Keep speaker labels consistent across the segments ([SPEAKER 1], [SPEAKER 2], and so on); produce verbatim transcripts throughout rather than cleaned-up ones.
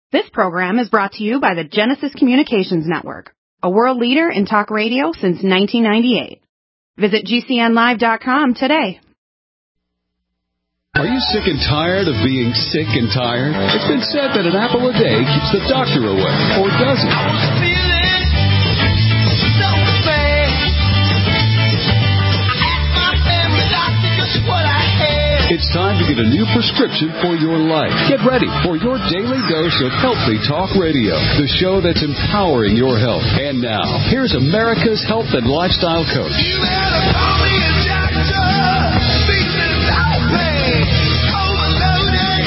[SPEAKER 1] This program is brought to you by the Genesis Communications Network, a world leader in talk radio since nineteen ninety-eight. Visit G C N live dot com today.
[SPEAKER 2] Are you sick and tired of being sick and tired? It's been said that an apple a day keeps the doctor away, or does it? It's time to get a new prescription for your life. Get ready for your daily dose of Healthy Talk Radio, the show that's empowering your health. And now, here's America's health and lifestyle coach. You better call me a doctor. Feeling no pain. Overloaded.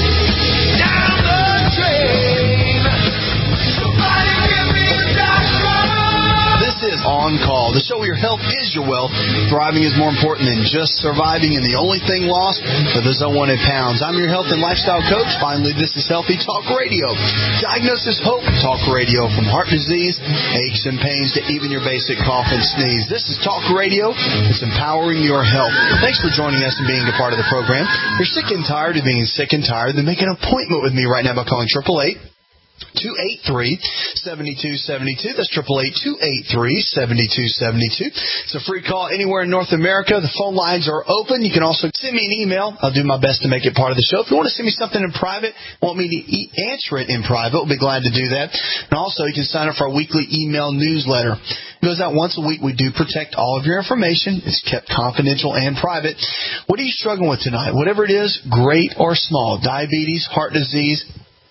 [SPEAKER 2] Down the drain. Somebody give me a doctor.
[SPEAKER 3] This is On Call, the show where your health is your wealth. Thriving is more important than just surviving, and the only thing lost are those unwanted pounds. I'm your health and lifestyle coach. Finally, this is Healthy Talk Radio. Diagnosis Hope Talk Radio, from heart disease, aches and pains, to even your basic cough and sneeze. This is Talk Radio. It's empowering your health. Thanks for joining us and being a part of the program. If you're sick and tired of being sick and tired, then make an appointment with me right now by calling eight eight eight, two eight three, seven two seven two. That's eight eight eight, two eight three, seven two seven two. It's a free call anywhere in North America. The phone lines are open. You can also send me an email. I'll do my best to make it part of the show. If you want to send me something in private, want me to e- answer it in private, I'll be glad to do that. And also, you can sign up for our weekly email newsletter. It goes out once a week. We do protect all of your information. It's kept confidential and private. What are you struggling with tonight? Whatever it is, great or small, diabetes, heart disease,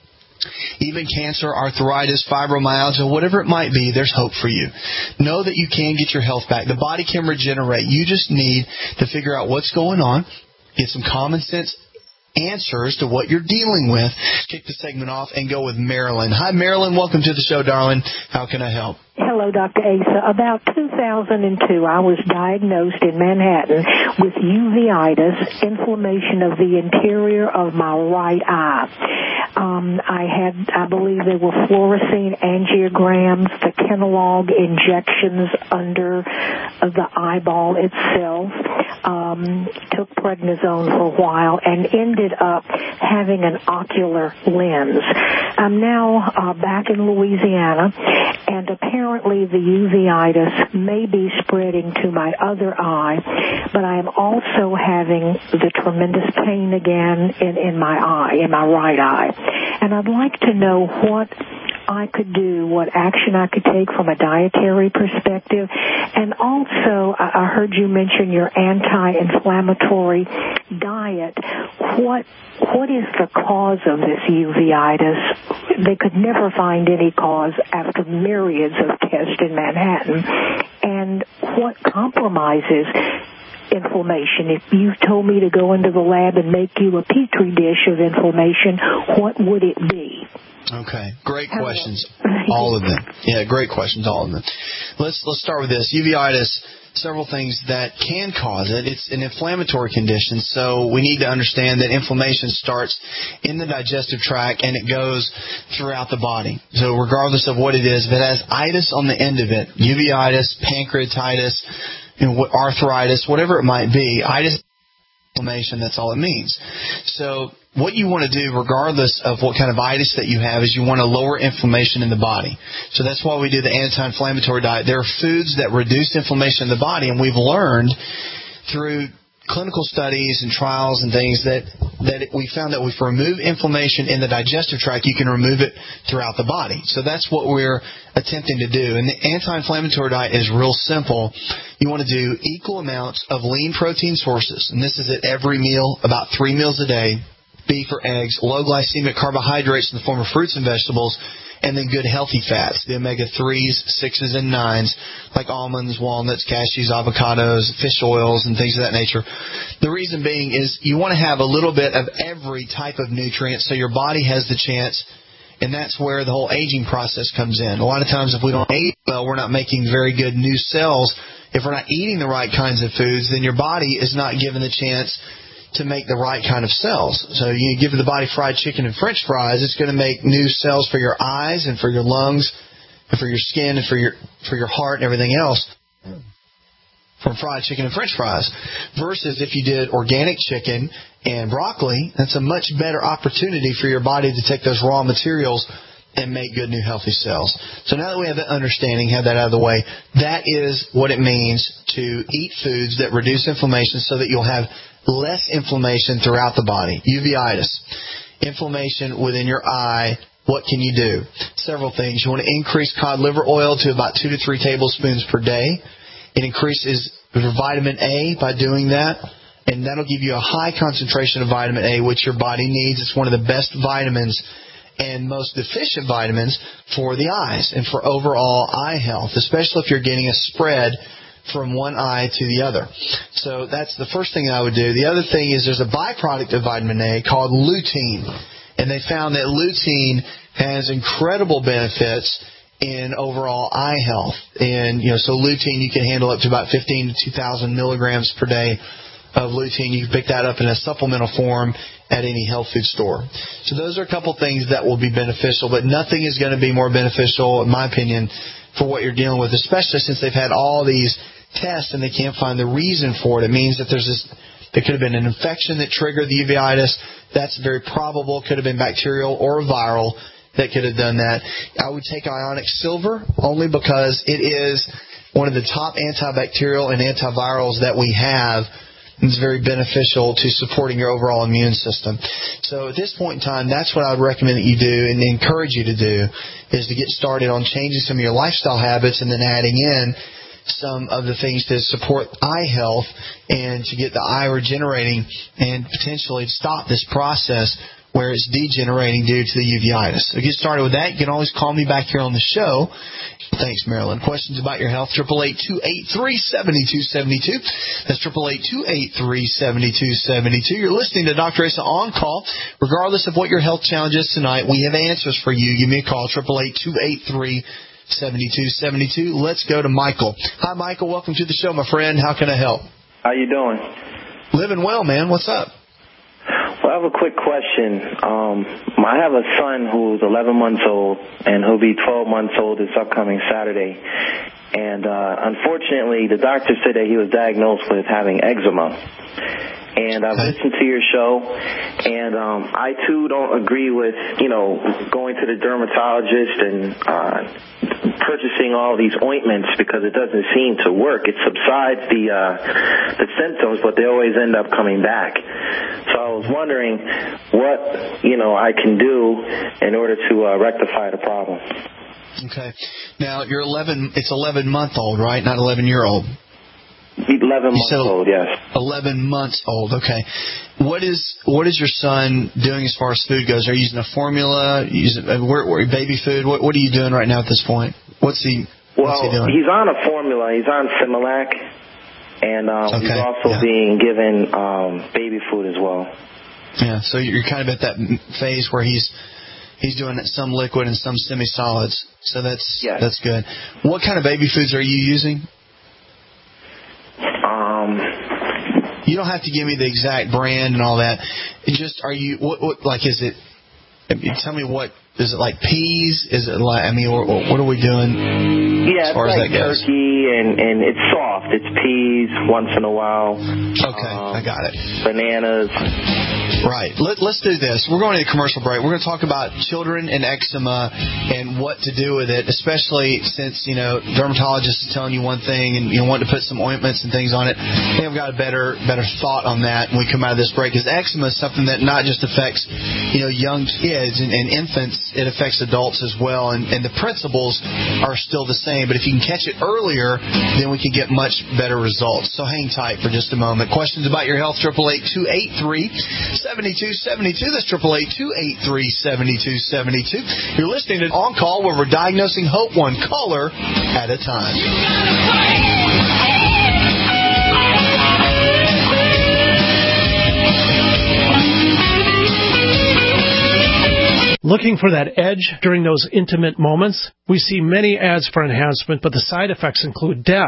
[SPEAKER 3] even cancer, arthritis, fibromyalgia, whatever it might be, there's hope for you. Know that you can get your health back. The body can regenerate. You just need to figure out what's going on, get some common sense answers to what you're dealing with. Kick the segment off and go with Marilyn. Hi, Marilyn. Welcome to the show, darling. How can I help?
[SPEAKER 4] Hello, Doctor Asa. About two thousand two, I was diagnosed in Manhattan with uveitis, inflammation of the interior of my right eye. Um, I had, I believe they were fluorescein angiograms, the Kenalog injections under the eyeball itself, um, took prednisone for a while, and ended up having an ocular lens. I'm now uh, back in Louisiana, and apparently the uveitis may be spreading to my other eye, but I am also having the tremendous pain again in, in my eye, in my right eye. And I'd like to know what I could do, what action I could take from a dietary perspective. And also, I heard you mention your anti-inflammatory diet. What What is the cause of this uveitis? They could never find any cause after myriads of tests in Manhattan. And what compromises inflammation? If you told me to go into the lab and make you a petri dish of inflammation, what would it be?
[SPEAKER 3] Okay, great questions, all of them. Yeah, great questions, all of them. Let's let's start with this. Uveitis, several things that can cause it. It's an inflammatory condition, so we need to understand that inflammation starts in the digestive tract and it goes throughout the body. So regardless of what it is, if it has itis on the end of it, uveitis, pancreatitis, you know, arthritis, whatever it might be, itis, inflammation, that's all it means. So what you want to do, regardless of what kind of itis that you have, is you want to lower inflammation in the body. So that's why we do the anti-inflammatory diet. There are foods that reduce inflammation in the body, and we've learned through clinical studies and trials and things that, that we found that if we remove inflammation in the digestive tract, you can remove it throughout the body. So that's what we're attempting to do. And the anti-inflammatory diet is real simple. You want to do equal amounts of lean protein sources, and this is at every meal, about three meals a day, beef or eggs, low glycemic carbohydrates in the form of fruits and vegetables, and then good healthy fats, the omega threes, sixes, and nines, like almonds, walnuts, cashews, avocados, fish oils, and things of that nature. The reason being is you want to have a little bit of every type of nutrient so your body has the chance, and that's where the whole aging process comes in. A lot of times if we don't eat well, we're not making very good new cells. If we're not eating the right kinds of foods, then your body is not given the chance to make the right kind of cells. So you give the body fried chicken and French fries, it's going to make new cells for your eyes and for your lungs and for your skin and for your for your heart and everything else. from fried chicken and French fries. Versus if you did organic chicken and broccoli, that's a much better opportunity for your body to take those raw materials and make good new healthy cells. So now that we have that understanding, have that out of the way, that is what it means to eat foods that reduce inflammation so that you'll have less inflammation throughout the body. Uveitis, inflammation within your eye. What can you do? Several things. You want to increase cod liver oil to about two to three tablespoons per day. It increases your vitamin A by doing that, and that'll give you a high concentration of vitamin A, which your body needs. It's one of the best vitamins and most deficient vitamins for the eyes and for overall eye health, especially if you're getting a spread from one eye to the other. So that's the first thing I would do. The other thing is there's a byproduct of vitamin A called lutein, and they found that lutein has incredible benefits in overall eye health. And, you know, so lutein, you can handle up to about fifteen to two thousand milligrams per day of lutein. You can pick that up in a supplemental form at any health food store. So those are a couple things that will be beneficial, but nothing is going to be more beneficial, in my opinion, for what you're dealing with, especially since they've had all these tests and they can't find the reason for it. It means that there's this, there could have been an infection that triggered the uveitis. That's very probable. Could have been bacterial or viral that could have done that. I would take ionic silver only because it is one of the top antibacterial and antivirals that we have. It's very beneficial to supporting your overall immune system. So at this point in time, that's what I would recommend that you do and encourage you to do, is to get started on changing some of your lifestyle habits and then adding in some of the things to support eye health and to get the eye regenerating and potentially stop this process where it's degenerating due to the uveitis. So get started with that. You can always call me back here on the show. Thanks, Marilyn. Questions about your health, eight eight eight, two eight three, seven two seven two. That's eight eight eight, two eight three, seven two seven two. You're listening to Doctor Asa On Call. Regardless of what your health challenge is tonight, we have answers for you. Give me a call, eight eight eight, two eight three, seven two seven two. Let's go to Michael. Hi, Michael. Welcome to the show, my friend. How can I help?
[SPEAKER 5] How you doing?
[SPEAKER 3] Living well, man. What's up?
[SPEAKER 5] Well, I have a quick question. Um, I have a son who's eleven months old, and he'll be twelve months old this upcoming Saturday. And uh, unfortunately, the doctor said that he was diagnosed with having eczema. And I've
[SPEAKER 3] okay.
[SPEAKER 5] listened to your show, and um, I, too, don't agree with, you know, going to the dermatologist and uh, purchasing all these ointments because it doesn't seem to work. It subsides the uh, the symptoms, but they always end up coming back. So I was wondering what, you know, I can do in order to uh, rectify the problem.
[SPEAKER 3] Okay. Now, you're eleven, it's eleven month old, right? Not eleven year old.
[SPEAKER 5] eleven months old, yes.
[SPEAKER 3] eleven months old, okay. What is what is your son doing as far as food goes? Are you using a formula, using where, where, baby food? What, what are you doing right now at this point? What's he,
[SPEAKER 5] well,
[SPEAKER 3] what's he doing?
[SPEAKER 5] He's on a formula. He's on Similac, and um,
[SPEAKER 3] okay.
[SPEAKER 5] he's also
[SPEAKER 3] yeah.
[SPEAKER 5] being given um, baby food as well.
[SPEAKER 3] Yeah, so you're kind of at that phase where he's he's doing some liquid and some semi-solids. So that's
[SPEAKER 5] yes.
[SPEAKER 3] that's good. What kind of baby foods are you using?
[SPEAKER 5] Um,
[SPEAKER 3] you don't have to give me the exact brand and all that. It just are you what, what like is it? Tell me what is it like peas? Is it like I mean, or, or what are we doing?
[SPEAKER 5] Yeah,
[SPEAKER 3] as far
[SPEAKER 5] it's
[SPEAKER 3] as
[SPEAKER 5] like
[SPEAKER 3] that goes?
[SPEAKER 5] turkey and and it's soft. It's peas once in a while.
[SPEAKER 3] Okay,
[SPEAKER 5] um,
[SPEAKER 3] I got it.
[SPEAKER 5] Bananas.
[SPEAKER 3] Right. Let, let's do this. We're going to a commercial break. We're going to talk about children and eczema and what to do with it, especially since, you know, dermatologist is telling you one thing and you want to put some ointments and things on it. I think I've got a better better thought on that when we come out of this break, because eczema is something that not just affects, you know, young kids and, and infants, it affects adults as well. And, and the principles are still the same. But if you can catch it earlier, then we can get much better results. So hang tight for just a moment. Questions about your health, eight eight eight, two eight three, seven two seven two. That's eight eight eight, two eight three, seven two seven two. You're listening to On Call, where we're diagnosing hope one caller at a time.
[SPEAKER 6] Looking for that edge during those intimate moments? We see many ads for enhancement, but the side effects include death.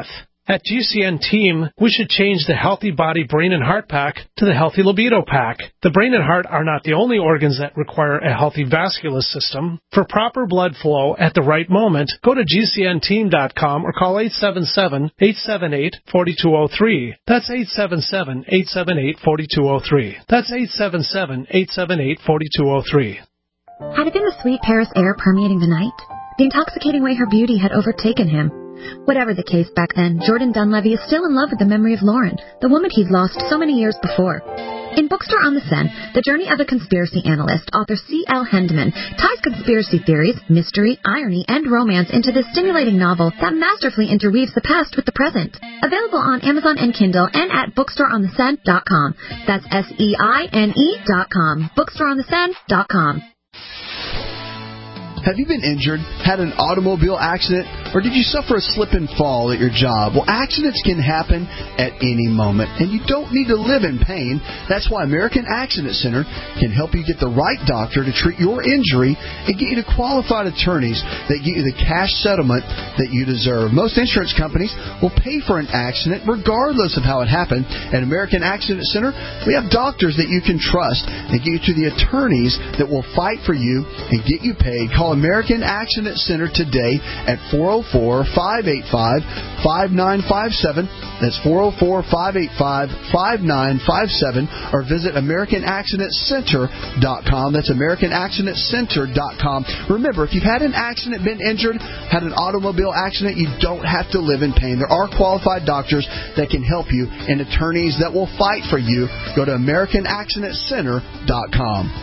[SPEAKER 6] At G C N Team, we should change the Healthy Body, Brain, and Heart Pack to the Healthy Libido Pack. The brain and heart are not the only organs that require a healthy vascular system. For proper blood flow at the right moment, go to G C N team dot com or call eight seven seven, eight seven eight, four two zero three. That's eight seven seven, eight seven eight, four two zero three. That's eight seven seven, eight seven eight, four two zero three.
[SPEAKER 7] Had it been the sweet Paris air permeating the night? The intoxicating way her beauty had overtaken him? Whatever the case back then, Jordan Dunleavy is still in love with the memory of Lauren, the woman he'd lost so many years before. In Bookstore on the Seine, the journey of a conspiracy analyst, author C L Hendeman ties conspiracy theories, mystery, irony, and romance into this stimulating novel that masterfully interweaves the past with the present. Available on Amazon and Kindle and at bookstore on the seine dot com. That's S E I N E dot com. bookstore on the seine dot com.
[SPEAKER 3] Have you been injured, had an automobile accident, or did you suffer a slip and fall at your job? Well, accidents can happen at any moment, and you don't need to live in pain. That's why American Accident Center can help you get the right doctor to treat your injury and get you to qualified attorneys that get you the cash settlement that you deserve. Most insurance companies will pay for an accident regardless of how it happened. At American Accident Center, we have doctors that you can trust and get you to the attorneys that will fight for you and get you paid. Call American Accident Center today at four oh four, five eight five, five nine five seven. That's four oh four, five eight five, five nine five seven. Or visit American Accident Center dot com. That's American Accident Center dot com. Remember, if you've had an accident, been injured, had an automobile accident, you don't have to live in pain. There are qualified doctors that can help you and attorneys that will fight for you. Go to American Accident Center dot com.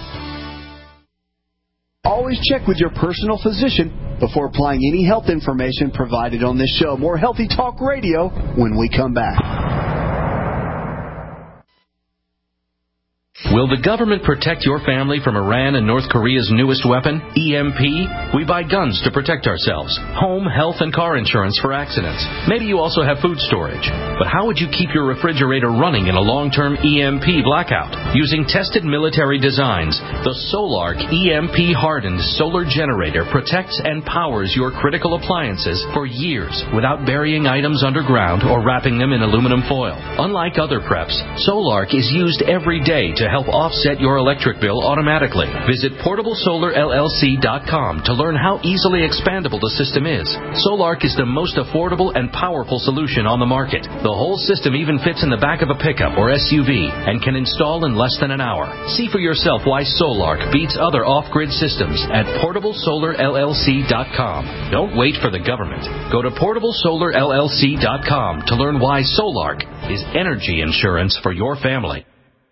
[SPEAKER 3] Always check with your personal physician before applying any health information provided on this show. More Healthy Talk Radio when we come back.
[SPEAKER 8] Will the government protect your family from Iran and North Korea's newest weapon, E M P? We buy guns to protect ourselves, home, health, and car insurance for accidents. Maybe you also have food storage. But how would you keep your refrigerator running in a long-term E M P blackout? Using tested military designs, the Solark E M P-hardened solar generator protects and powers your critical appliances for years without burying items underground or wrapping them in aluminum foil. Unlike other preps, Solark is used every day to help offset your electric bill automatically. Visit portable solar L L C dot com to learn how easily expandable the system is. Solark is the most affordable and powerful solution on the market. The whole system even fits in the back of a pickup or S U V and can install in less than an hour. See for yourself why Solark beats other off-grid systems at portable solar L L C dot com. Don't wait for the government. Go to portable solar L L C dot com to learn why Solark is energy insurance for your family.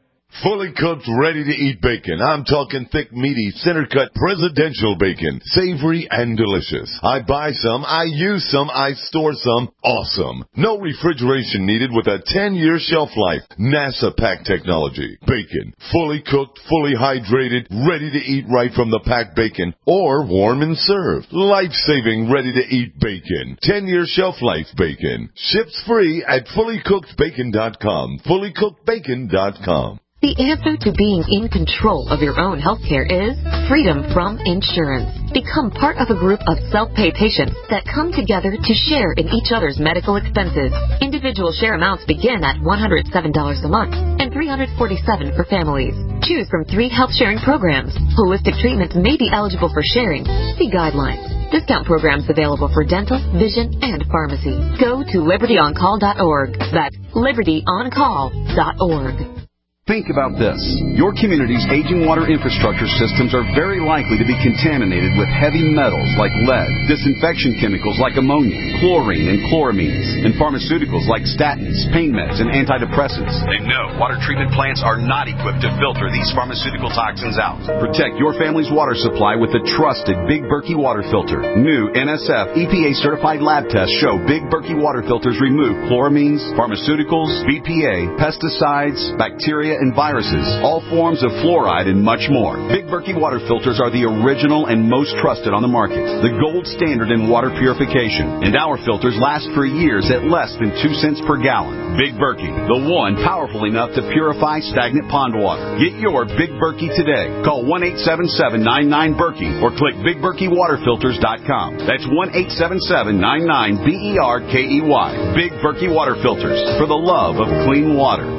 [SPEAKER 9] Fully cooked, ready-to-eat bacon. I'm talking thick, meaty, center-cut presidential bacon. Savory and delicious. I buy some, I use some, I store some. Awesome. No refrigeration needed with a ten-year shelf life. NASA pack technology. Bacon. Fully cooked, fully hydrated, ready to eat right from the packed bacon. Or warm and served. Life-saving, ready-to-eat bacon. ten-year shelf life bacon. Ships free at fully cooked bacon dot com. fully cooked bacon dot com.
[SPEAKER 10] The answer to being in control of your own healthcare is freedom from insurance. Become part of a group of self-pay patients that come together to share in each other's medical expenses. Individual share amounts begin at one hundred seven dollars a month and three hundred forty-seven dollars for families. Choose from three health sharing programs. Holistic treatments may be eligible for sharing. See guidelines. Discount programs available for dental, vision, and pharmacy. Go to liberty on call dot org. That's liberty on call dot org.
[SPEAKER 11] Think about this. Your community's aging water infrastructure systems are very likely to be contaminated with heavy metals like lead, disinfection chemicals like ammonia, chlorine and chloramines, and pharmaceuticals like statins, pain meds, and antidepressants. And no, water treatment plants are not equipped to filter these pharmaceutical toxins out. Protect your family's water supply with the trusted Big Berkey water filter. New N S F E P A-certified lab tests show Big Berkey water filters remove chloramines, pharmaceuticals, B P A, pesticides, bacteria, and viruses, all forms of fluoride, and much more. Big Berkey water filters are the original and most trusted on the market, the gold standard in water purification, and our filters last for years at less than two cents per gallon. Big Berkey, the one powerful enough to purify stagnant pond water. Get your Big Berkey today. Call one eight seven seven, nine nine, Berkey or click big berkey water filters dot com. That's one eight seven seven, nine nine, B E R K E Y. Big Berkey Water Filters, for the love of clean water.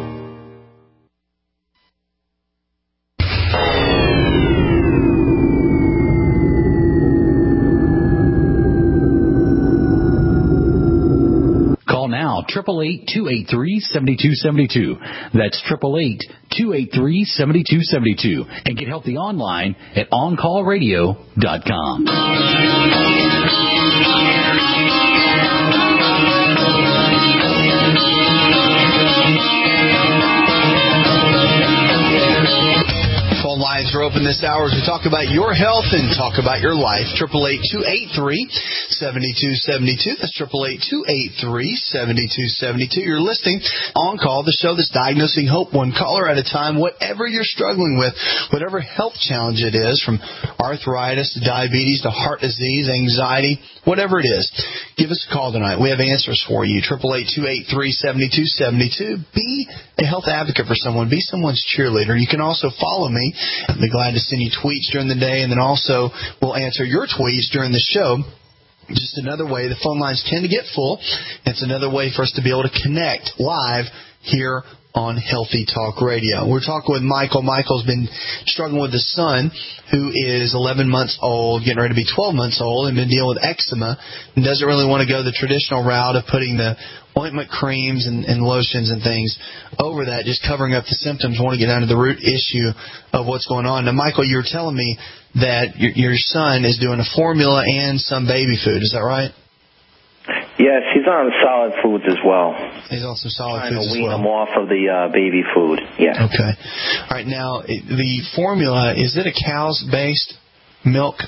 [SPEAKER 12] Call now, eight eight eight, two eight three, seven two seven two. That's eight eight eight, two eight three, seven two seven two. And get healthy online at on call radio dot com.
[SPEAKER 3] Phone lines are open this hour as we talk about your health and talk about your life. eight eight eight, two eight three, seven two seven two. That's eight eight eight, two eight three, seven two seven two. You're listening On Call, the show that's diagnosing hope one caller at a time. Whatever you're struggling with, whatever health challenge it is, from arthritis to diabetes to heart disease, anxiety, whatever it is, give us a call tonight. We have answers for you. eight eight eight, two eight three, seven two seven two. Be a health advocate for someone. Be someone's cheerleader. You can also follow me. I'll be glad to send you tweets during the day, and then also we'll answer your tweets during the show. Just another way. The phone lines tend to get full. It's another way for us to be able to connect live here on Healthy Talk Radio. We're talking with Michael. Michael's been struggling with his son, who is eleven months old, getting ready to be twelve months old, and been dealing with eczema, and doesn't really want to go the traditional route of putting the ointment creams and, and lotions and things over that, just covering up the symptoms. Want to get down to the root issue of what's going on. Now, Michael, you were telling me that your, your son is doing a formula and some baby food. Is that right?
[SPEAKER 5] Yes, he's on solid foods as well.
[SPEAKER 3] He's on some solid
[SPEAKER 5] Trying
[SPEAKER 3] foods
[SPEAKER 5] to
[SPEAKER 3] as
[SPEAKER 5] wean
[SPEAKER 3] well.
[SPEAKER 5] him off of the uh, baby food. Yeah.
[SPEAKER 3] Okay. All right. Now, the formula, is it a cow's-based milk?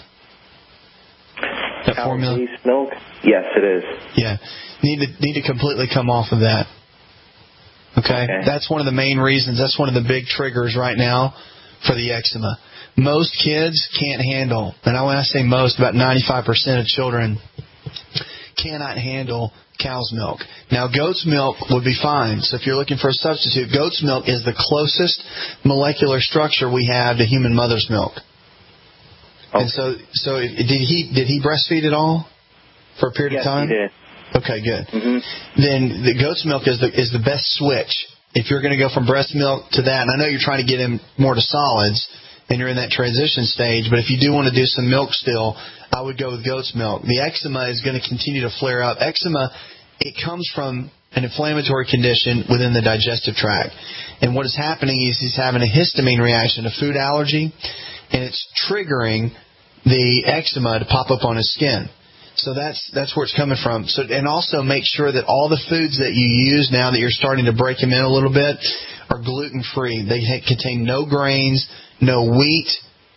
[SPEAKER 3] That formula?
[SPEAKER 5] Cow's-based milk? Yes, it is.
[SPEAKER 3] Yeah. Need to need to completely come off of that. Okay?
[SPEAKER 5] Okay.
[SPEAKER 3] That's one of the main reasons. That's one of the big triggers right now for the eczema. Most kids can't handle, and when I say most, about ninety-five percent of children cannot handle cow's milk. Now, goat's milk would be fine. So if you're looking for a substitute, goat's milk is the closest molecular structure we have to human mother's milk. Okay. And so, so did he did he breastfeed at all for a period
[SPEAKER 5] yes,
[SPEAKER 3] of time?
[SPEAKER 5] He did.
[SPEAKER 3] Okay, good.
[SPEAKER 5] Mm-hmm.
[SPEAKER 3] Then the goat's milk is the is the best switch if you're going to go from breast milk to that. And I know you're trying to get him more to solids, and you're in that transition stage. But if you do want to do some milk still, I would go with goat's milk. The eczema is going to continue to flare up. Eczema, it comes from an inflammatory condition within the digestive tract. And what is happening is he's having a histamine reaction, a food allergy, and it's triggering the eczema to pop up on his skin. So that's that's where it's coming from. So and also make sure that all the foods that you use now that you're starting to break them in a little bit are gluten-free. They contain no grains, no wheat,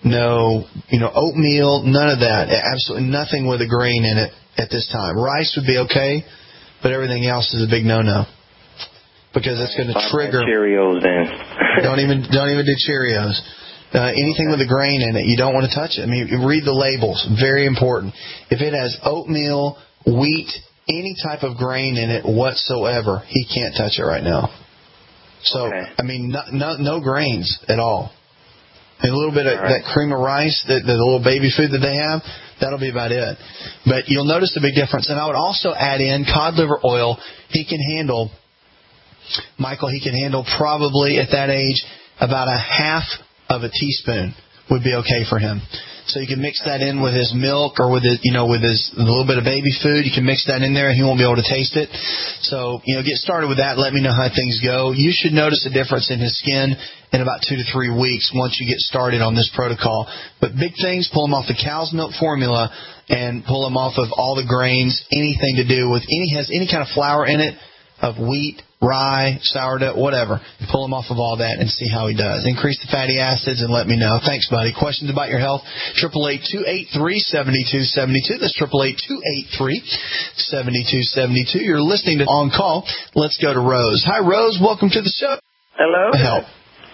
[SPEAKER 3] no you know oatmeal, none of that. Absolutely nothing with a grain in it at this time. Rice would be okay, but everything else is a big no-no because it's going to trigger.
[SPEAKER 5] Cheerios, then.
[SPEAKER 3] don't even don't even do Cheerios. Uh, anything with a grain in it, you don't want to touch it. I mean, read the labels. Very important. If it has oatmeal, wheat, any type of grain in it whatsoever, he can't touch it right now. So, okay. I mean, no, no, no grains at all. And a little bit of right. that cream of rice, the, the little baby food that they have, that'll be about it. But you'll notice the big difference. And I would also add in cod liver oil. He can handle, Michael, he can handle probably at that age about a half of a teaspoon would be okay for him. So you can mix that in with his milk or with his, you know, with his a little bit of baby food. You can mix that in there and he won't be able to taste it. So, you know, get started with that. Let me know how things go. You should notice a difference in his skin in about two to three weeks once you get started on this protocol. But big things, pull him off the cow's milk formula and pull him off of all the grains, anything to do with any, has any kind of flour in it, of wheat, rye, sourdough, whatever. Pull him off of all that and see how he does. Increase the fatty acids and let me know. Thanks, buddy. Questions about your health? eight eight eight, two eight three, seven two seven two. That's eight eight eight, two eight three, seven two seven two. You're listening to On Call. Let's go to Rose. Hi, Rose. Welcome to the show.
[SPEAKER 13] Hello.
[SPEAKER 3] Help.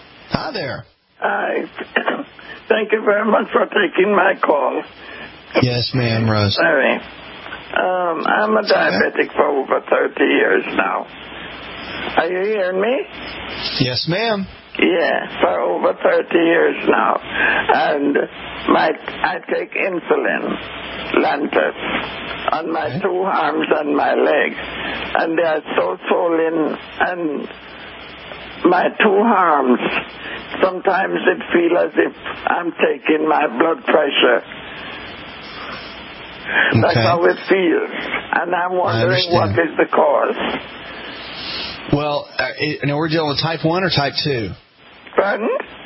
[SPEAKER 3] Hi there.
[SPEAKER 13] Hi. Thank you very much for taking my call.
[SPEAKER 3] Yes, ma'am, Rose.
[SPEAKER 13] Sorry. Um, I'm a diabetic for over thirty years now. Are you hearing me?
[SPEAKER 3] Yes, ma'am.
[SPEAKER 13] Yeah, for over thirty years now. And my I take insulin, Lantus, on my okay. two arms and my legs. And they are so swollen, and my two arms, sometimes it feels as if I'm taking my blood pressure.
[SPEAKER 3] Okay.
[SPEAKER 13] That's how it feels. And I'm wondering what is the cause.
[SPEAKER 3] Well, uh, it, now we're dealing with type one or type two?
[SPEAKER 13] Pardon?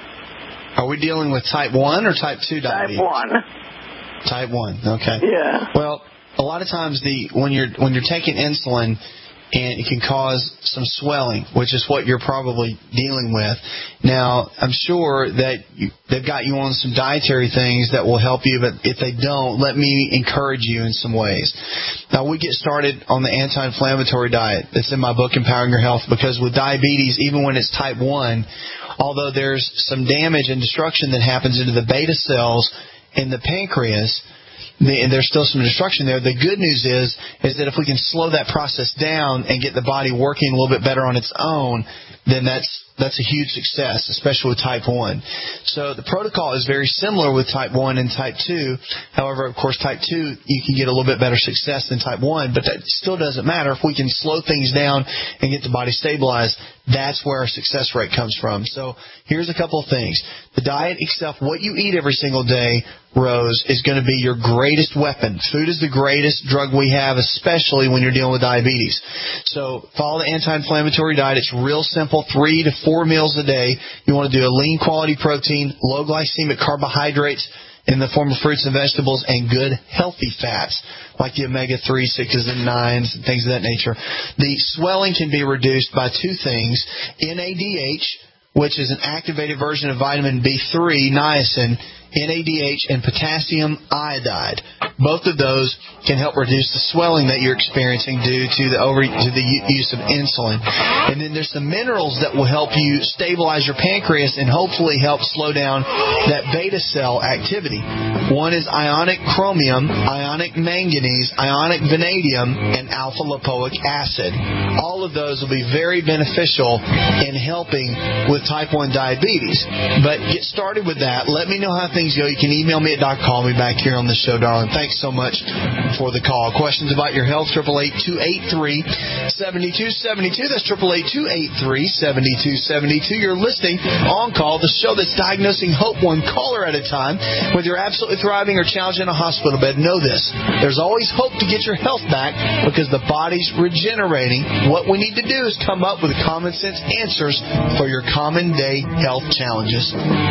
[SPEAKER 3] Are we dealing with type one or type two diabetes?
[SPEAKER 13] Type one.
[SPEAKER 3] Type one, okay.
[SPEAKER 13] Yeah.
[SPEAKER 3] Well, a lot of times the when you're when you're taking insulin, and it can cause some swelling, which is what you're probably dealing with. Now, I'm sure that you, they've got you on some dietary things that will help you, but if they don't, let me encourage you in some ways. Now, we get started on the anti-inflammatory diet that's in my book, Empowering Your Health, because with diabetes, even when it's type one, although there's some damage and destruction that happens into the beta cells in the pancreas, and there's still some destruction there. The good news is is that if we can slow that process down and get the body working a little bit better on its own, then that's that's a huge success, especially with type one. So the protocol is very similar with type one and type two. However, of course, type two, you can get a little bit better success than type one, but that still doesn't matter. If we can slow things down and get the body stabilized, that's where our success rate comes from. So here's a couple of things. The diet itself, what you eat every single day, Rose, is going to be your greatest weapon. Food is the greatest drug we have, especially when you're dealing with diabetes. So follow the anti-inflammatory diet. It's real simple, three to four meals a day. You want to do a lean quality protein, low glycemic carbohydrates in the form of fruits and vegetables, and good healthy fats like the omega three, sixes, and nines, and things of that nature. The swelling can be reduced by two things: N A D H, which is an activated version of vitamin B three, niacin, N A D H, and potassium iodide. Both of those can help reduce the swelling that you're experiencing due to the over to the use of insulin. And then there's some minerals that will help you stabilize your pancreas and hopefully help slow down that beta cell activity. One is ionic chromium, ionic manganese, ionic vanadium, and alpha lipoic acid. All of those will be very beneficial in helping with type one diabetes. But get started with that. Let me know how things go. You can email me at Doc Call Me back here on the show, darling. Thanks so much for the call. Questions about your health, eight eight eight, two eight three, seven two seven two. That's eight eight eight, two eight three, seven two seven two. You're listening On Call, the show that's diagnosing hope one caller at a time. Whether you're absolutely thriving or challenged in a hospital bed, know this: there's always hope to get your health back because the body's regenerating. What we need to do is come up with common sense answers for your common day health challenges.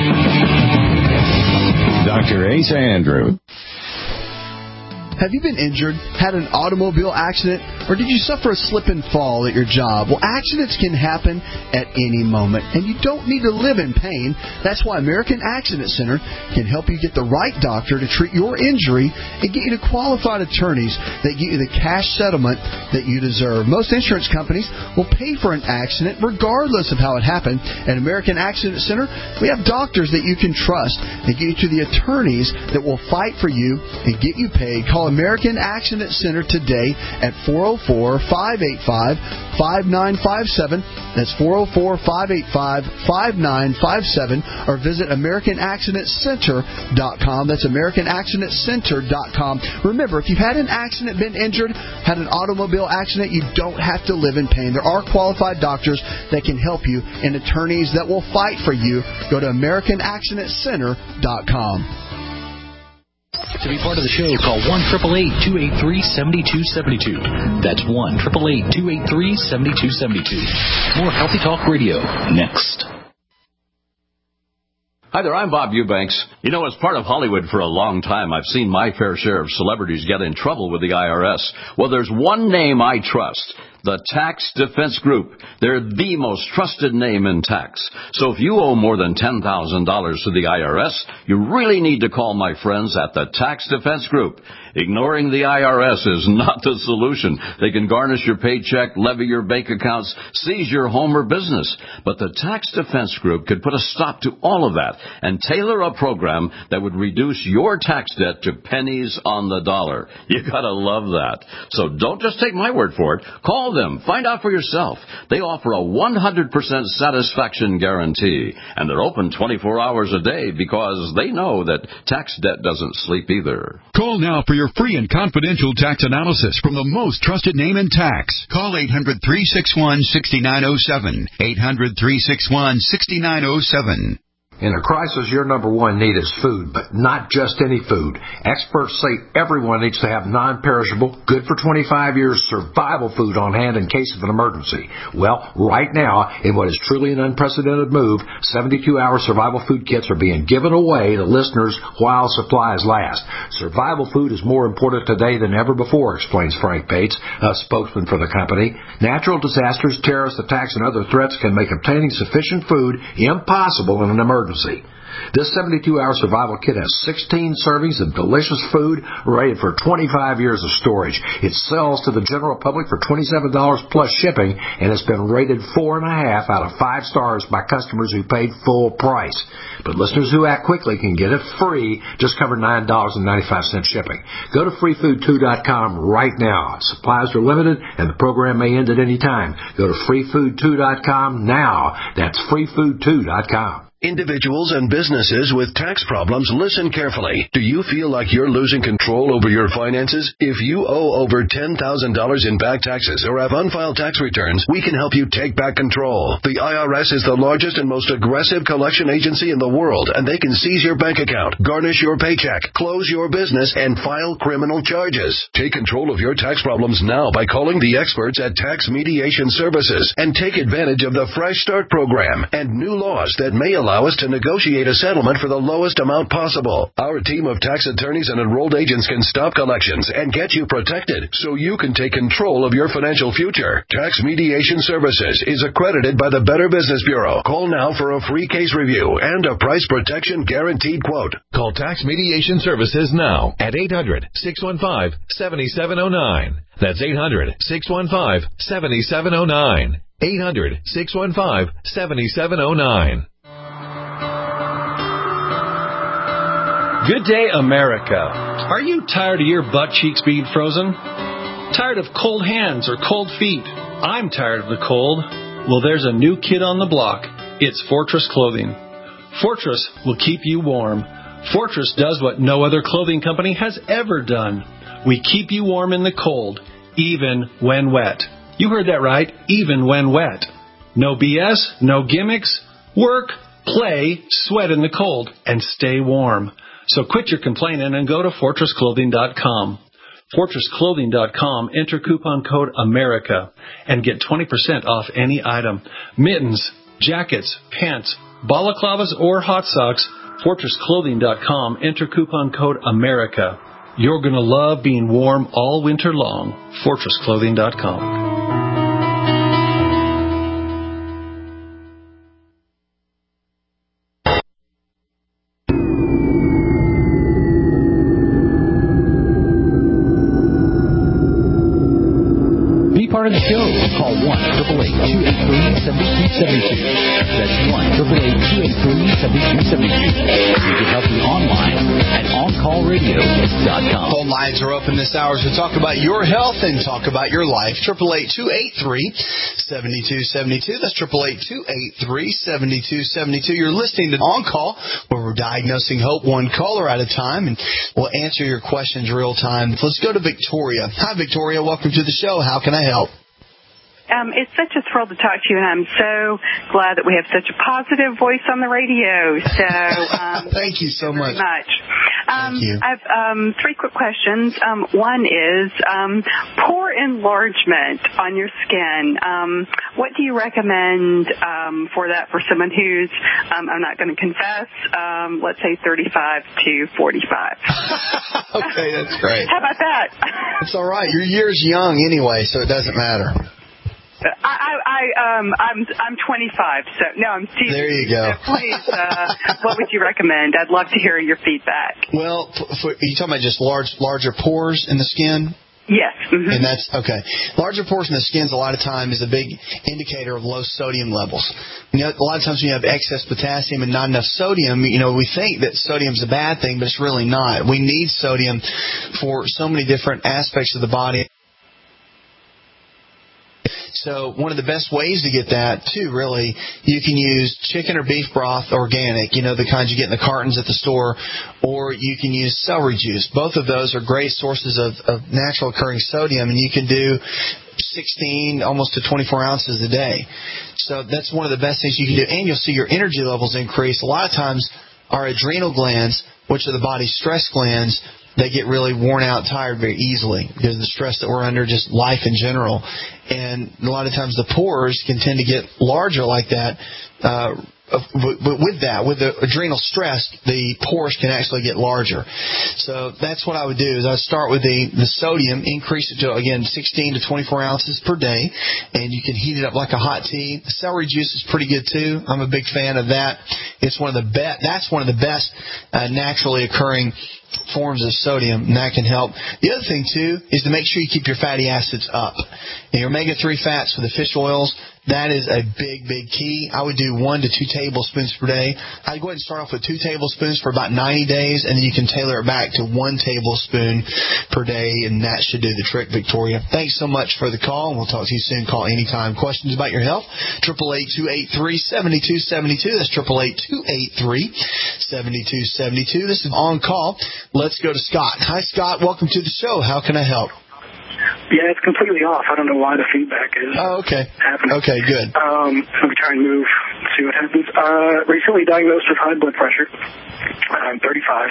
[SPEAKER 2] Doctor Asa Andrew.
[SPEAKER 14] Have you been injured, had an automobile accident, or did you suffer a slip and fall at your job? Well, accidents can happen at any moment, and you don't need to live in pain. That's why American Accident Center can help you get the right doctor to treat your injury and get you to qualified attorneys that get you the cash settlement that you deserve. Most insurance companies will pay for an accident regardless of how it happened. At American Accident Center, we have doctors that you can trust and get you to the attorneys that will fight for you and get you paid. Call American Accident Center today at four oh four, five eight five, five nine five seven. That's four oh four, five eight five, five nine five seven. Or visit American Accident Center dot com. That's American Accident Center dot com. Remember, if you've had an accident, been injured, had an automobile accident, you don't have to live in pain. There are qualified doctors that can help you and attorneys that will fight for you. Go to American Accident Center dot com.
[SPEAKER 12] To be part of the show, call one eight eight eight, two eight three, seven two seven two. That's one eight eight eight, two eight three, seven two seven two. More Healthy Talk Radio next.
[SPEAKER 15] Hi there, I'm Bob Eubanks. You know, as part of Hollywood for a long time, I've seen my fair share of celebrities get in trouble with the I R S. Well, there's one name I trust. The Tax Defense Group. They're the most trusted name in tax. So if you owe more than ten thousand dollars to the I R S, you really need to call my friends at the Tax Defense Group. Ignoring the I R S is not the solution. They can garnish your paycheck, levy your bank accounts, seize your home or business. But the Tax Defense Group could put a stop to all of that and tailor a program that would reduce your tax debt to pennies on the dollar. You gotta love that. So don't just take my word for it. Call them. Find out for yourself. They offer a one hundred percent satisfaction guarantee. And they're open twenty-four hours a day because they know that tax debt doesn't sleep either.
[SPEAKER 16] Call now for your free and confidential tax analysis from the most trusted name in tax. Call eight hundred, three six one, six nine zero seven. eight hundred, three six one, six nine zero seven.
[SPEAKER 17] In a crisis, your number one need is food, but not just any food. Experts say everyone needs to have non-perishable, good for twenty-five years, survival food on hand in case of an emergency. Well, right now, in what is truly an unprecedented move, seventy-two hour survival food kits are being given away to listeners while supplies last. Survival food is more important today than ever before, explains Frank Bates, a spokesman for the company. Natural disasters, terrorist attacks, and other threats can make obtaining sufficient food impossible in an emergency. This seventy-two hour survival kit has sixteen servings of delicious food rated for twenty-five years of storage. It sells to the general public for twenty-seven dollars plus shipping, and it's been rated four and a half out of five stars by customers who paid full price. But listeners who act quickly can get it free, just cover nine dollars and ninety-five cents shipping. Go to free food two dot com right now. Supplies are limited, and the program may end at any time. Go to free food two dot com now. That's free food two dot com.
[SPEAKER 18] Individuals and businesses with tax problems, listen carefully. Do you feel like you're losing control over your finances? If you owe over ten thousand dollars in back taxes or have unfiled tax returns, we can help you take back control. The I R S is the largest and most aggressive collection agency in the world, and they can seize your bank account, garnish your paycheck, close your business, and file criminal charges. Take control of your tax problems now by calling the experts at Tax Mediation Services and take advantage of the Fresh Start program and new laws that may allow us to negotiate a settlement for the lowest amount possible. Our team of tax attorneys and enrolled agents can stop collections and get you protected so you can take control of your financial future. Tax Mediation Services is accredited by the Better Business Bureau. Call now for a free case review and a price protection guaranteed quote.
[SPEAKER 19] Call Tax Mediation Services now at eight hundred, six one five, seven seven zero nine. That's eight hundred, six one five, seven seven zero nine. eight hundred, six one five, seven seven zero nine.
[SPEAKER 20] Good day, America. Are you tired of your butt cheeks being frozen? Tired of cold hands or cold feet? I'm tired of the cold. Well, there's a new kid on the block. It's Fortress Clothing. Fortress will keep you warm. Fortress does what no other clothing company has ever done. We keep you warm in the cold, even when wet. You heard that right, even when wet. No B S, no gimmicks. Work, play, sweat in the cold, and stay warm. So quit your complaining and go to fortress clothing dot com. fortress clothing dot com, enter coupon code AMERICA and get twenty percent off any item. Mittens, jackets, pants, balaclavas, or hot socks, fortress clothing dot com, enter coupon code AMERICA. You're going to love being warm all winter long. fortress clothing dot com.
[SPEAKER 12] Part of the show. Call one eight eight eight, two eight three, seven two seven two. That's one eight eight eight, two eight three, seven two seven two. We can help you online at on call radio dot com.
[SPEAKER 3] Phone lines are open this hour, so talk about your health and talk about your life. eight eight eight, two eight three, seven two seven two. That's eight eight eight, two eight three, seven two seven two. You're listening to On Call, where we're diagnosing hope one caller at a time, and we'll answer your questions real time. Let's go to Victoria. Hi, Victoria. Welcome to the show. How can I help?
[SPEAKER 21] Um, it's such a thrill to talk to you, and I'm so glad that we have such a positive voice on the radio. So, um,
[SPEAKER 3] thank you so much.
[SPEAKER 21] much. Um,
[SPEAKER 3] Thank you.
[SPEAKER 21] I have um, three quick questions. Um, one is um, pore enlargement on your skin. Um, what do you recommend um, for that for someone who's, um, I'm not going to confess, um, let's say thirty-five to forty-five?
[SPEAKER 3] Okay, that's great.
[SPEAKER 21] How about that?
[SPEAKER 3] It's all right. Your year's young anyway, so it doesn't matter.
[SPEAKER 21] I, I, I um, I'm, I'm twenty-five, so no, I'm teasing.
[SPEAKER 3] There you go.
[SPEAKER 21] So please, uh, what would you recommend? I'd love to hear your feedback.
[SPEAKER 3] Well, for, for, are you talking about just large, larger pores in the skin?
[SPEAKER 21] Yes. Mm-hmm.
[SPEAKER 3] And that's okay. Larger pores in the skin a lot of time is a big indicator of low sodium levels. You know, a lot of times when you have excess potassium and not enough sodium, you know, we think that sodium's a bad thing, but it's really not. We need sodium for so many different aspects of the body. So one of the best ways to get that, too, really, you can use chicken or beef broth organic, you know, the kinds you get in the cartons at the store, or you can use celery juice. Both of those are great sources of, of natural occurring sodium, and you can do sixteen, almost to twenty-four ounces a day. So that's one of the best things you can do, and you'll see your energy levels increase. A lot of times our adrenal glands, which are the body's stress glands, they get really worn out, tired very easily because of the stress that we're under, just life in general. And a lot of times the pores can tend to get larger like that. Uh, but with that, with the adrenal stress, the pores can actually get larger. So that's what I would do is I'd start with the, the sodium, increase it to, again, sixteen to twenty-four ounces per day, and you can heat it up like a hot tea. The celery juice is pretty good, too. I'm a big fan of that. It's one of the best, that's one of the best uh, naturally occurring forms of sodium, and that can help. The other thing, too, is to make sure you keep your fatty acids up. And your omega three fats for the fish oils, that is a big, big key. I would do one to two tablespoons per day. I'd go ahead and start off with two tablespoons for about ninety days, and then you can tailor it back to one tablespoon per day, and that should do the trick, Victoria. Thanks so much for the call, and we'll talk to you soon. Call anytime. Questions about your health? eight eight eight, two eight three, seven two seven two. That's eight eight eight, two eight three, seven two seven two. This is On Call. Let's go to Scott. Hi, Scott. Welcome to the show. How can I help?
[SPEAKER 1] Yeah, it's completely off. I don't know why the feedback is
[SPEAKER 3] oh, okay.
[SPEAKER 1] happening.
[SPEAKER 3] Okay, good.
[SPEAKER 1] Um, let me try and move, see what happens. Uh, recently diagnosed with high blood pressure. I'm thirty-five.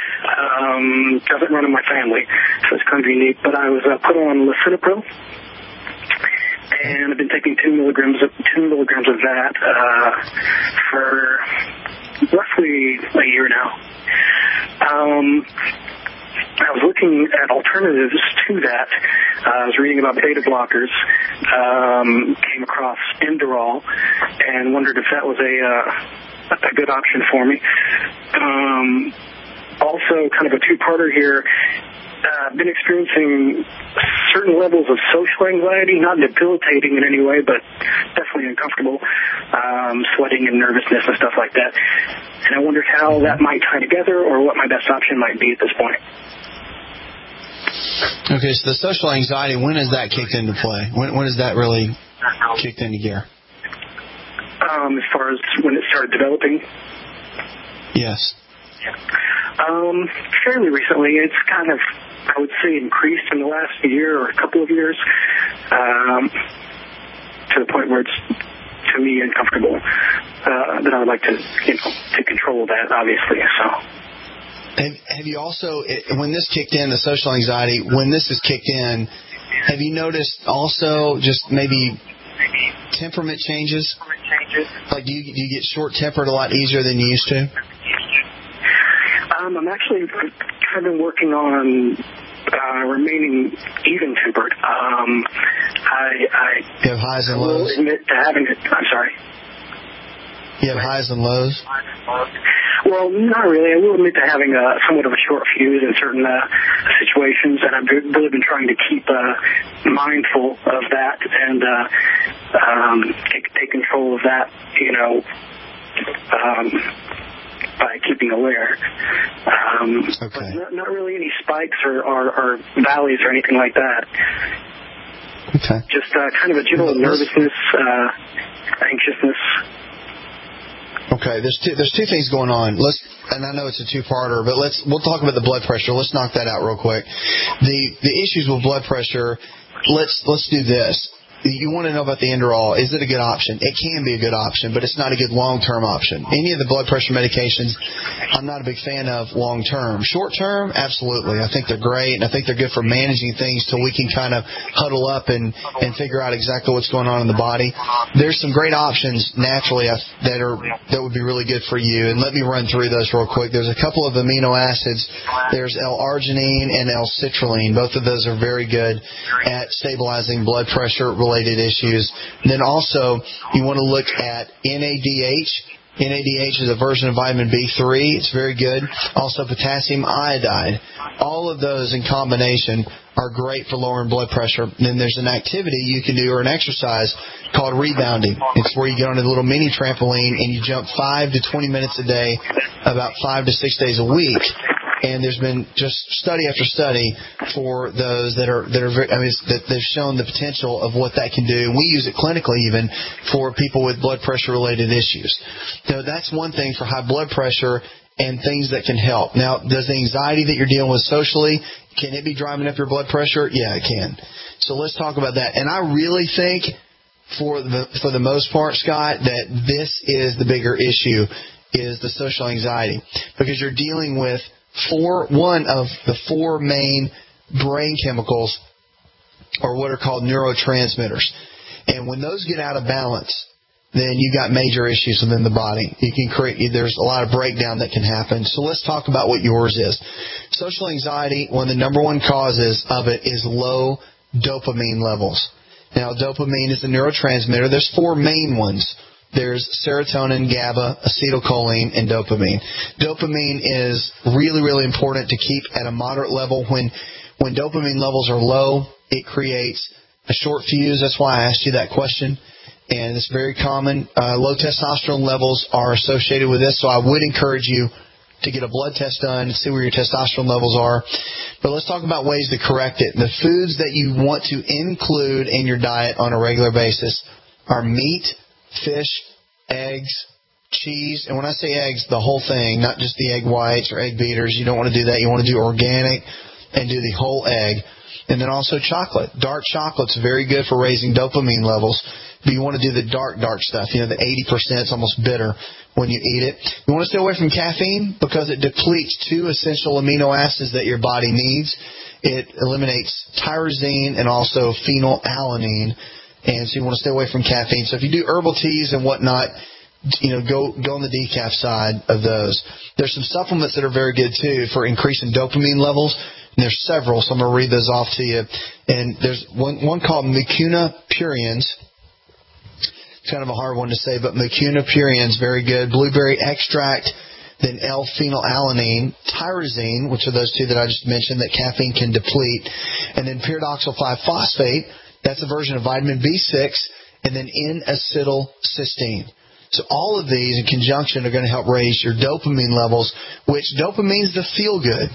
[SPEAKER 1] Um, doesn't run in my family, so it's kind of unique. But I was uh, put on lisinopril, and I've been taking two milligrams of two milligrams of that uh, for roughly a year now. Um, I was looking at alternatives to that. Uh, I was reading about beta blockers, um, came across Inderal, and wondered if that was a uh, a good option for me. Um, also, kind of a two-parter here. I've uh, been experiencing certain levels of social anxiety, not debilitating in any way, but definitely uncomfortable, um, sweating and nervousness and stuff like that. And I wondered how that might tie together or what my best option might be at this point.
[SPEAKER 3] Okay, so the social anxiety, when has that kicked into play? When, when has that really kicked into gear?
[SPEAKER 1] Um, as far as when it started developing?
[SPEAKER 3] Yes.
[SPEAKER 1] Um, fairly recently. It's kind of, I would say, increased in the last year or a couple of years, um, to the point where it's, to me, uncomfortable. Uh, that I would like to, you know, to control that, obviously, so...
[SPEAKER 3] Have, have you also, when this kicked in, the social anxiety, when this has kicked in, have you noticed also just maybe temperament changes? Like, do you, do you get short-tempered a lot easier than you used to?
[SPEAKER 1] Um, I'm actually kind of working on uh, remaining even-tempered. Um, I, I
[SPEAKER 3] you have highs and lows?
[SPEAKER 1] will admit to having it. I'm sorry.
[SPEAKER 3] You have highs and lows?
[SPEAKER 1] Well, not really. I will admit to having a, somewhat of a short fuse in certain uh, situations, and I've really been trying to keep uh, mindful of that and uh, um, take, take control of that, you know, um, by keeping aware. Um,
[SPEAKER 3] okay.
[SPEAKER 1] But not, not really any spikes or, or, or valleys or anything like that.
[SPEAKER 3] Okay.
[SPEAKER 1] Just uh, kind of a general nervousness, uh, anxiousness.
[SPEAKER 3] Okay, there's two, there's two things going on. Let's, and I know it's a two-parter, but let's we'll talk about the blood pressure. Let's knock that out real quick. The the issues with blood pressure. Let's let's do this. You want to know about the Inderal. Is it a good option? It can be a good option, but it's not a good long-term option. Any of the blood pressure medications, I'm not a big fan of long-term. Short-term, absolutely. I think they're great, and I think they're good for managing things till we can kind of huddle up and, and figure out exactly what's going on in the body. There's some great options naturally that are that would be really good for you, and let me run through those real quick. There's a couple of amino acids. There's L-arginine and L-citrulline. Both of those are very good at stabilizing blood pressure related related issues. And then also, you want to look at N A D H. N A D H is a version of vitamin B three. It's very good. Also, potassium iodide. All of those in combination are great for lowering blood pressure. And then there's an activity you can do or an exercise called rebounding. It's where you get on a little mini trampoline and you jump five to twenty minutes a day, about five to six days a week. And there's been just study after study for those that are that are very, I mean, that they've shown the potential of what that can do. And we use it clinically even for people with blood pressure related issues. So that's one thing for high blood pressure and things that can help. Now, does the anxiety that you're dealing with socially, can it be driving up your blood pressure? Yeah, it can. So let's talk about that. And I really think for the for the most part, Scott, that this is the bigger issue, is the social anxiety, because you're dealing with Four, one of the four main brain chemicals are what are called neurotransmitters. And when those get out of balance, then you got major issues within the body. You can create, there's a lot of breakdown that can happen. So let's talk about what yours is. Social anxiety, one of the number one causes of it is low dopamine levels. Now, dopamine is a neurotransmitter. There's four main ones. There's serotonin, GABA, acetylcholine, and dopamine. Dopamine is really, really important to keep at a moderate level. When when dopamine levels are low, it creates a short fuse. That's why I asked you that question. And it's very common. Uh, low testosterone levels are associated with this, so I would encourage you to get a blood test done and see where your testosterone levels are. But let's talk about ways to correct it. The foods that you want to include in your diet on a regular basis are meat, fish, eggs, cheese, and when I say eggs, the whole thing, not just the egg whites or egg beaters. You don't want to do that. You want to do organic and do the whole egg. And then also chocolate. Dark chocolate's very good for raising dopamine levels, but you want to do the dark, dark stuff. You know, the eighty percent, it's almost bitter when you eat it. You want to stay away from caffeine because it depletes two essential amino acids that your body needs. It eliminates tyrosine and also phenylalanine. And so you want to stay away from caffeine. So if you do herbal teas and whatnot, you know, go go on the decaf side of those. There's some supplements that are very good, too, for increasing dopamine levels. And there's several, so I'm going to read those off to you. And there's one, one called Mucuna Puriens. It's kind of a hard one to say, but Mucuna Puriens, very good. Blueberry extract, then L-phenylalanine, tyrosine, which are those two that I just mentioned that caffeine can deplete, and then pyridoxal five phosphate. That's a version of vitamin B six, and then N-acetylcysteine. So all of these in conjunction are going to help raise your dopamine levels, which dopamine is the feel-good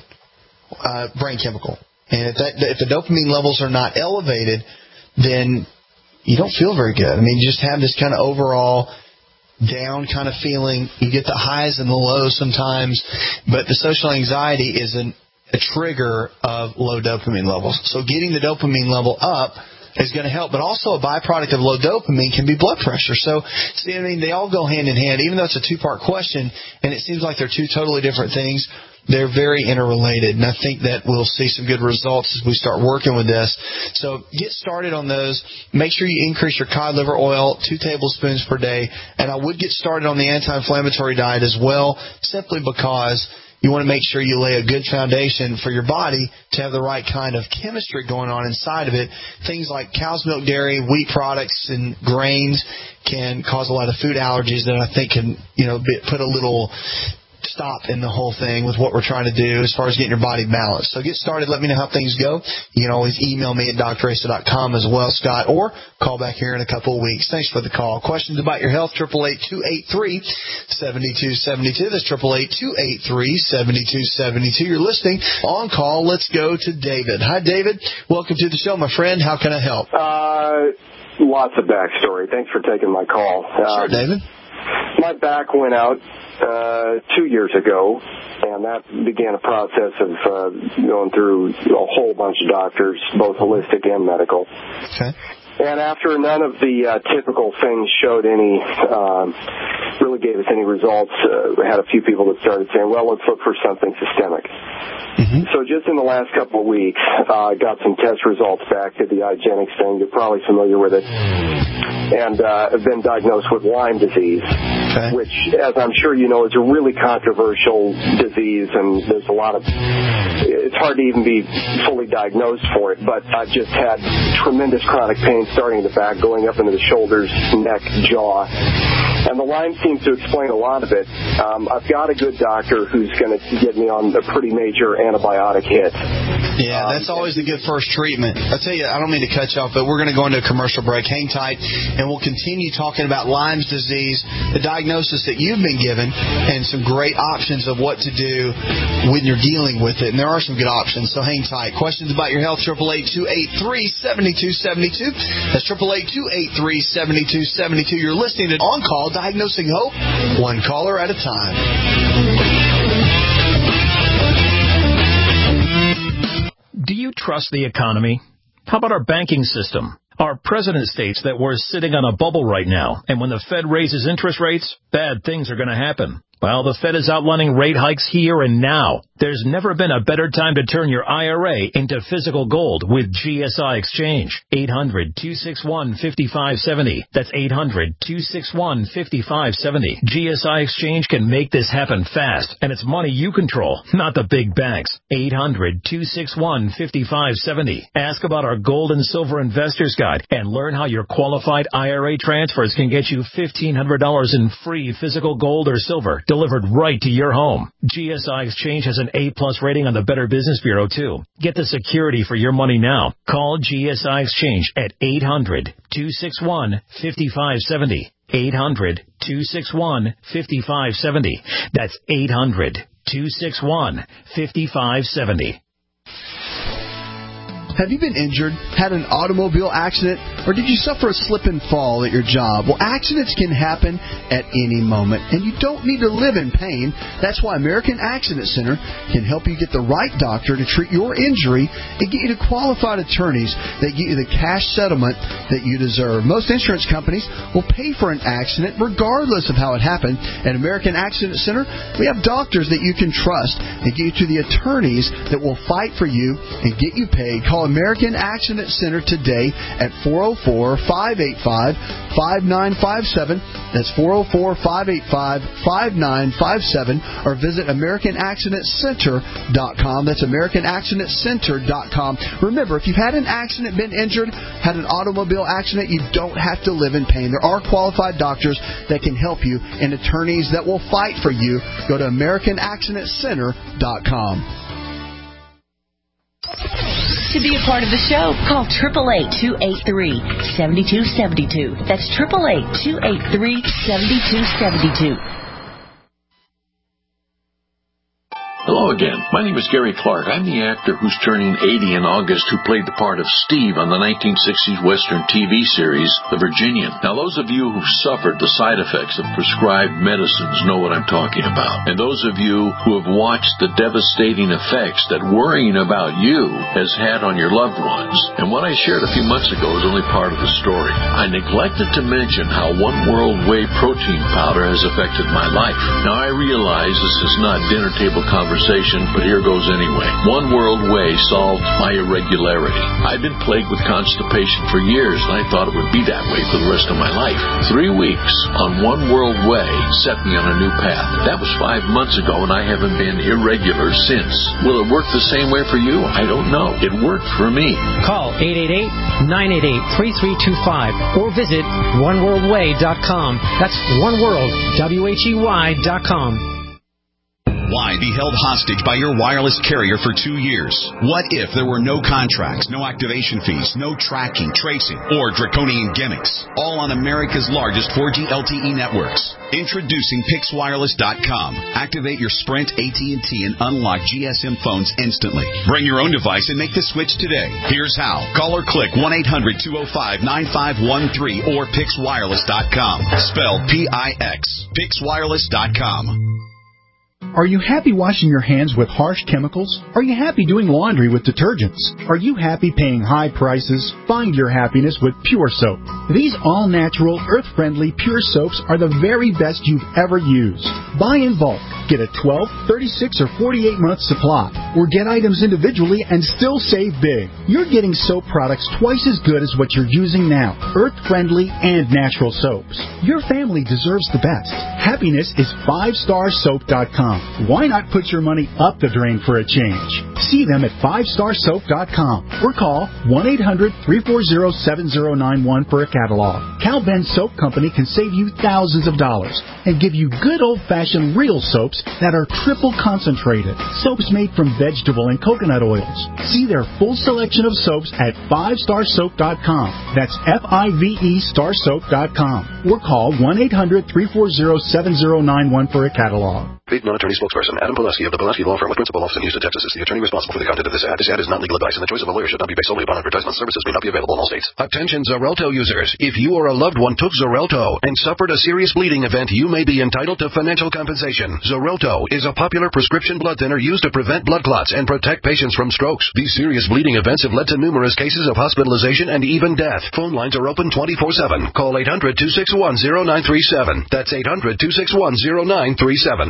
[SPEAKER 3] uh, brain chemical. And if, that, if the dopamine levels are not elevated, then you don't feel very good. I mean, you just have this kind of overall down kind of feeling. You get the highs and the lows sometimes, but the social anxiety is an, a trigger of low dopamine levels. So getting the dopamine level up is going to help, but also a byproduct of low dopamine can be blood pressure. So, see, I mean, they all go hand in hand. Even though it's a two-part question, and it seems like they're two totally different things, they're very interrelated, and I think that we'll see some good results as we start working with this. So get started on those. Make sure you increase your cod liver oil, two tablespoons per day, and I would get started on the anti-inflammatory diet as well, simply because you want to make sure you lay a good foundation for your body to have the right kind of chemistry going on inside of it. Things like cow's milk, dairy, wheat products, and grains can cause a lot of food allergies that I think can, you know, be, put a little stop in the whole thing with what we're trying to do as far as getting your body balanced. So get started. Let me know how things go. You can always email me at d r asa dot com as well, Scott, or call back here in a couple of weeks. Thanks for the call. Questions about your health, eight eight eight, two eight three, seven two seven two. That's eight eight eight, two eight three, seven two seven two. You're listening on call. Let's go to David. Hi, David. Welcome to the show, my friend. How can I help?
[SPEAKER 4] Uh, lots of backstory. Thanks for taking my call.
[SPEAKER 3] Sure, uh, David.
[SPEAKER 4] My back went out uh, two years ago, and that began a process of uh, going through a whole bunch of doctors, both holistic and medical.
[SPEAKER 3] Okay.
[SPEAKER 4] And after none of the uh, typical things showed any, uh, really gave us any results, uh, we had a few people that started saying, well, let's look for something systemic.
[SPEAKER 3] Mm-hmm.
[SPEAKER 4] So just in the last couple of weeks, I uh, got some test results back to the IGeneX thing. You're probably familiar with it. And uh, have been diagnosed with Lyme disease,
[SPEAKER 3] okay.
[SPEAKER 4] which, as I'm sure you know, is a really controversial disease, and there's a lot of it's hard to even be fully diagnosed for it, but I've just had tremendous chronic pain starting in the back, going up into the shoulders, neck, jaw. And the Lyme seems to explain a lot of it. Um, I've got a good doctor who's going to get me on a pretty major antibiotic hit.
[SPEAKER 3] Yeah, that's always a good first treatment. I'll tell you, I don't mean to cut you off, but we're going to go into a commercial break. Hang tight, and we'll continue talking about Lyme's disease, the diagnosis that you've been given, and some great options of what to do when you're dealing with it. And there are some good options, so hang tight. Questions about your health, eight eight eight, two eight three, seven two seven two. That's eight eight eight, two eight three, seven two seven two. You're listening to On Call, Diagnosing Hope, one caller at a time.
[SPEAKER 6] Do you trust the economy? How about our banking system? Our president states that we're sitting on a bubble right now, and when the Fed raises interest rates, bad things are going to happen. Well, the Fed is outlining rate hikes here and now. There's never been a better time to turn your I R A into physical gold with G S I Exchange. eight hundred, two six one, five five seven zero. That's eight hundred, two six one, five five seven zero. G S I Exchange can make this happen fast, and it's money you control, not the big banks. eight hundred, two six one, five five seven zero. Ask about our Gold and Silver Investors Guide and learn how your qualified I R A transfers can get you fifteen hundred dollars in free physical gold or silver delivered right to your home. G S I Exchange has an A-plus rating on the Better Business Bureau, too. Get the security for your money now. Call G S I Exchange at eight hundred, two six one, five five seven zero. eight hundred, two six one, five five seven zero. That's eight hundred, two six one, five five seven zero.
[SPEAKER 14] Have you been injured, had an automobile accident, or did you suffer a slip and fall at your job? Well, accidents can happen at any moment, and you don't need to live in pain. That's why American Accident Center can help you get the right doctor to treat your injury and get you to qualified attorneys that get you the cash settlement that you deserve. Most insurance companies will pay for an accident regardless of how it happened. At American Accident Center, we have doctors that you can trust and get you to the attorneys that will fight for you and get you paid. Call American Accident Center today at four oh four, five eight five, five nine five seven. That's four oh four, five eight five, five nine five seven. Or visit American Accident Center dot com. That's American Accident Center dot com. Remember, if you've had an accident, been injured, had an automobile accident, you don't have to live in pain. There are qualified doctors that can help you and attorneys that will fight for you. Go to American Accident Center dot com.
[SPEAKER 22] To be a part of the show, call eight eight eight, two eight three, seven two seven two. That's eight eight eight, two eight three, seven two seven two.
[SPEAKER 23] Hello again. My name is Gary Clark. I'm the actor who's turning eighty in August who played the part of Steve on the nineteen sixties Western T V series, The Virginian. Now, those of you who've suffered the side effects of prescribed medicines know what I'm talking about. And those of you who have watched the devastating effects that worrying about you has had on your loved ones. And what I shared a few months ago is only part of the story. I neglected to mention how One World Whey protein powder has affected my life. Now, I realize this is not dinner table conversation, but here goes anyway. One World Whey solved my irregularity. I've been plagued with constipation for years, and I thought it would be that way for the rest of my life. Three weeks on One World Whey set me on a new path. That was five months ago, and I haven't been irregular since. Will it work the same way for you? I don't know. It worked for me.
[SPEAKER 24] Call eight eight eight, nine eight eight, three three two five or visit one world way dot com. That's One World, W H E Y dot com.
[SPEAKER 25] Why be held hostage by your wireless carrier for two years? What if there were no contracts, no activation fees, no tracking, tracing, or draconian gimmicks? All on America's largest four G L T E networks. Introducing Pix Wireless dot com. Activate your Sprint, A T and T, and unlock G S M phones instantly. Bring your own device and make the switch today. Here's how. Call or click one eight hundred, two oh five, nine five one three or Pix Wireless dot com. Spelled P I X. Pix Wireless dot com.
[SPEAKER 26] Are you happy washing your hands with harsh chemicals? Are you happy doing laundry with detergents? Are you happy paying high prices? Find your happiness with Pure Soap. These all-natural, earth-friendly Pure Soaps are the very best you've ever used. Buy in bulk. Get a twelve, thirty-six, or forty-eight month supply, or get items individually and still save big. You're getting soap products twice as good as what you're using now. Earth-friendly and natural soaps. Your family deserves the best. Happiness is five star soap dot com. Why not put your money up the drain for a change? See them at five star soap dot com or call one eight hundred, three four zero, seven zero nine one for a catalog. Cal Ben Soap Company can save you thousands of dollars and give you good old-fashioned real soaps that are triple concentrated. Soaps made from vegetable and coconut oils. See their full selection of soaps at five star soap dot com. That's F I V E star soap dot com. Or call one eight hundred, three four zero, seven zero nine one for a catalog.
[SPEAKER 18] Paid non-attorney spokesperson Adam Pulaski of the Pulaski Law Firm with principal office in Houston, Texas is the attorney responsible for the content of this ad. This ad is not legal advice, and the choice of a lawyer should not be based solely upon advertisement. Services may not be available in all states. Attention Xarelto users. If you or a loved one took Xarelto and suffered a serious bleeding event, you may be entitled to financial compensation. Xarelto is a popular prescription blood thinner used to prevent blood clots and protect patients from strokes. These serious bleeding events have led to numerous cases of hospitalization and even death. Phone lines are open twenty-four seven. Call eight hundred, two six one, zero nine three seven. That's eight hundred, two six one, zero nine three seven.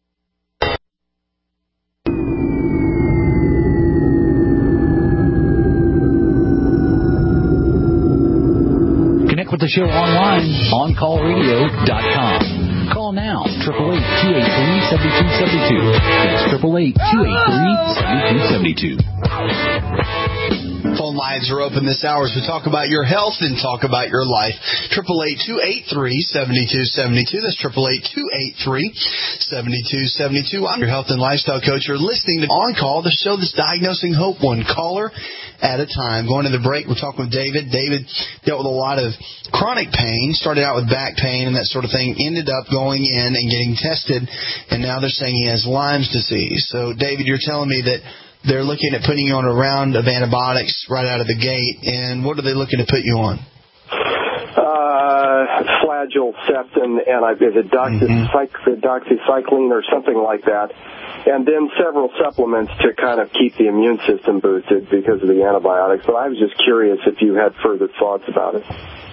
[SPEAKER 12] Connect with the show online, on call radio dot com. Call now, eight eight eight, two eight three, seven two seven two. That's eight eight eight, two eight three, seven two seven two.
[SPEAKER 3] Phone lines are open this hour as we talk about your health and talk about your life. eight eight eight, two eight three, seven two seven two. That's eight eight eight, two eight three, seven two seven two. I'm your health and lifestyle coach. You're listening to On Call, the show that's diagnosing hope one caller at a time. Going to the break, we're talking with David. David dealt with a lot of chronic pain, started out with back pain and that sort of thing, ended up going in and getting tested, and now they're saying he has Lyme's disease. So, David, you're telling me that they're looking at putting you on a round of antibiotics right out of the gate, and what are they looking to put you on?
[SPEAKER 4] Uh, Flagyl, Septin, and I, is it doxy, mm-hmm. doxycycline or something like that, and then several supplements to kind of keep the immune system boosted because of the antibiotics. But I was just curious if you had further thoughts about it.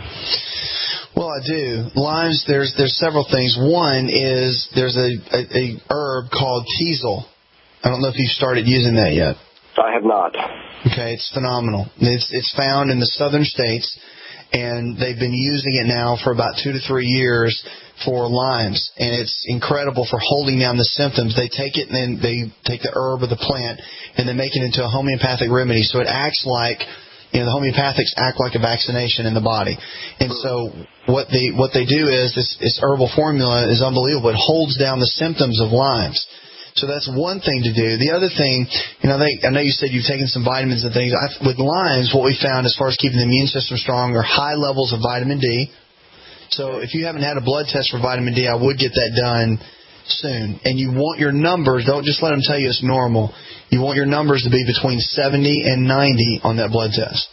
[SPEAKER 3] Well, I do. Lyme's, there's there's several things. One is there's a, a, a herb called teasel. I don't know if you've started using that yet.
[SPEAKER 4] I have not.
[SPEAKER 3] Okay, it's phenomenal. It's it's found in the southern states, and they've been using it now for about two to three years for Lyme's, and it's incredible for holding down the symptoms. They take it and then they take the herb or the plant and they make it into a homeopathic remedy. So it acts like, you know, the homeopathics act like a vaccination in the body. And so what they what they do is this, this herbal formula is unbelievable. It holds down the symptoms of Lyme's. So that's one thing to do. The other thing, you know, they, I know you said you've taken some vitamins and things. I, with Lyme's, what we found as far as keeping the immune system strong are high levels of vitamin D. So if you haven't had a blood test for vitamin D, I would get that done soon. And you want your numbers, don't just let them tell you it's normal. You want your numbers to be between seventy and ninety on that blood test.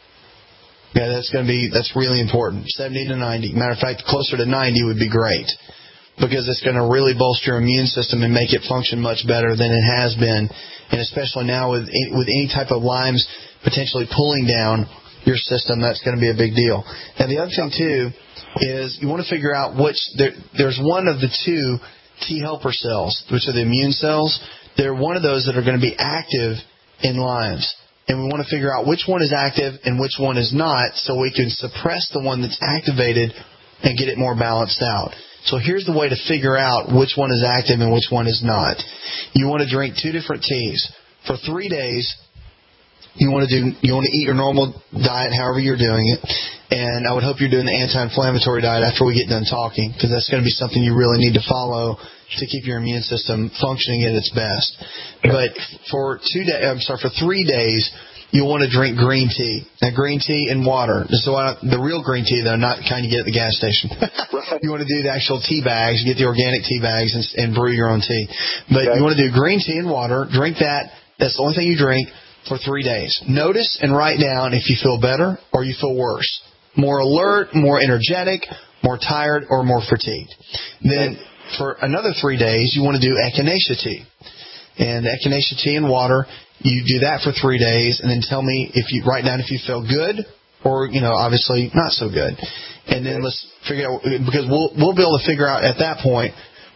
[SPEAKER 3] Yeah, that's going to be, that's really important. seventy to ninety. Matter of fact, closer to ninety would be great, because it's going to really bolster your immune system and make it function much better than it has been. And especially now with with any type of Lyme's potentially pulling down your system, that's going to be a big deal. Now, the other thing, too, is you want to figure out which, there, there's one of the two T helper cells, which are the immune cells. They're one of those that are going to be active in Lyme's. And we want to figure out which one is active and which one is not, so we can suppress the one that's activated and get it more balanced out. So here's the way to figure out which one is active and which one is not. You want to drink two different teas. For three days, you want to do you want to eat your normal diet, however you're doing it. And I would hope you're doing the anti-inflammatory diet after we get done talking, because that's going to be something you really need to follow to keep your immune system functioning at its best. But for two days, I'm sorry, for three days, you'll want to drink green tea. Now, green tea and water. So I, the real green tea, though, not kind you get at the gas station. You want to do the actual tea bags. You get the organic tea bags and, and brew your own tea. But okay. You want to do green tea and water. Drink that. That's the only thing you drink for three days. Notice and write down if you feel better or you feel worse. More alert, more energetic, more tired, or more fatigued. Then for another three days, you want to do echinacea tea. And echinacea tea and water, you do that for three days, and then tell me if you write down if you feel good or, you know, obviously not so good. And then let's figure out, because we'll we'll be able to figure out at that point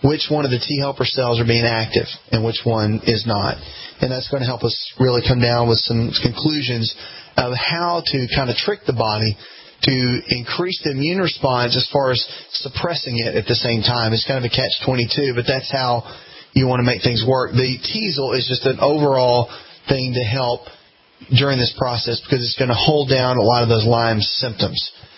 [SPEAKER 3] which one of the T helper cells are being active and which one is not. And that's going to help us really come down with some conclusions of how to kind of trick the body to increase the immune response as far as suppressing it at the same time. It's kind of a catch twenty-two, but that's how you want to make things work. The Teasel is just an overall thing to help during this process because it's going to hold down a lot of those Lyme symptoms.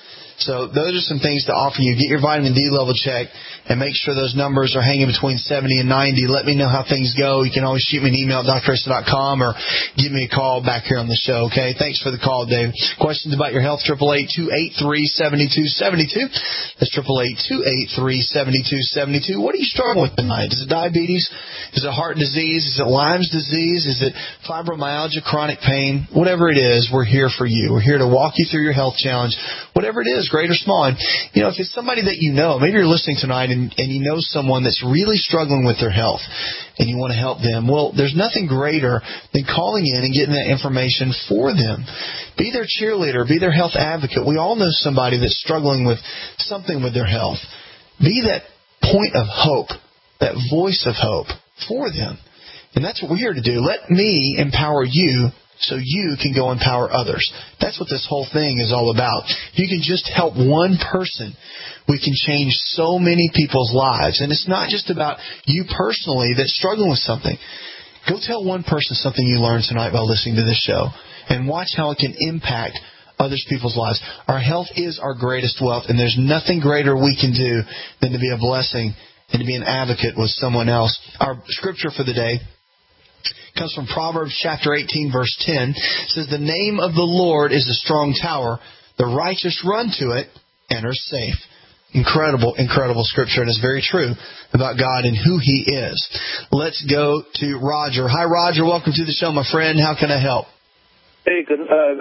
[SPEAKER 3] So those are some things to offer you. Get your vitamin D level checked and make sure those numbers are hanging between seventy and ninety. Let me know how things go. You can always shoot me an email at d r asa dot com or give me a call back here on the show, okay? Thanks for the call, Dave. Questions about your health, eight eight eight, two eight three, seven two seven two. That's eight eight eight, two eight three, seven two seven two. What are you struggling with tonight? Is it diabetes? Is it heart disease? Is it Lyme's disease? Is it fibromyalgia, chronic pain? Whatever it is, we're here for you. We're here to walk you through your health challenge, whatever it is, great or small. And, you know, if it's somebody that you know, maybe you're listening tonight and, and you know someone that's really struggling with their health and you want to help them, well, there's nothing greater than calling in and getting that information for them. Be their cheerleader. Be their health advocate. We all know somebody that's struggling with something with their health. Be that point of hope, that voice of hope for them. And that's what we're here to do. Let me empower you so you can go empower others. That's what this whole thing is all about. If you can just help one person, we can change so many people's lives. And it's not just about you personally that's struggling with something. Go tell one person something you learned tonight while listening to this show, and watch how it can impact other people's lives. Our health is our greatest wealth, and there's nothing greater we can do than to be a blessing and to be an advocate with someone else. Our scripture for the day comes from Proverbs chapter eighteen, verse ten. It says, "The name of the Lord is a strong tower. The righteous run to it and are safe." Incredible, incredible scripture, and it's very true about God and who He is. Let's go to Roger. Hi, Roger. Welcome to the show, my friend. How can I help?
[SPEAKER 5] Hey, good. Uh,